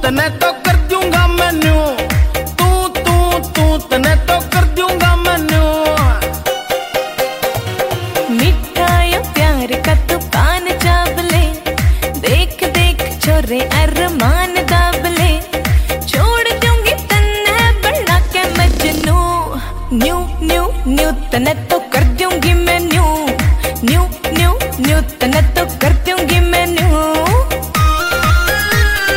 तने तो कर दूंगा मैन्यू, तू तने तो कर दूंगा मैन्यू। मिठाया प्यार का तू पान चावले, देख देख छोरे अरमान दाबले, छोड़ दूंगी तन्ने बना के मजनू। न्यू न्यू न्यू तने तो कर दूंगी मैं न्यू, न्यू न्यू न्यू तने तो कर दूंगी मैं न्यू।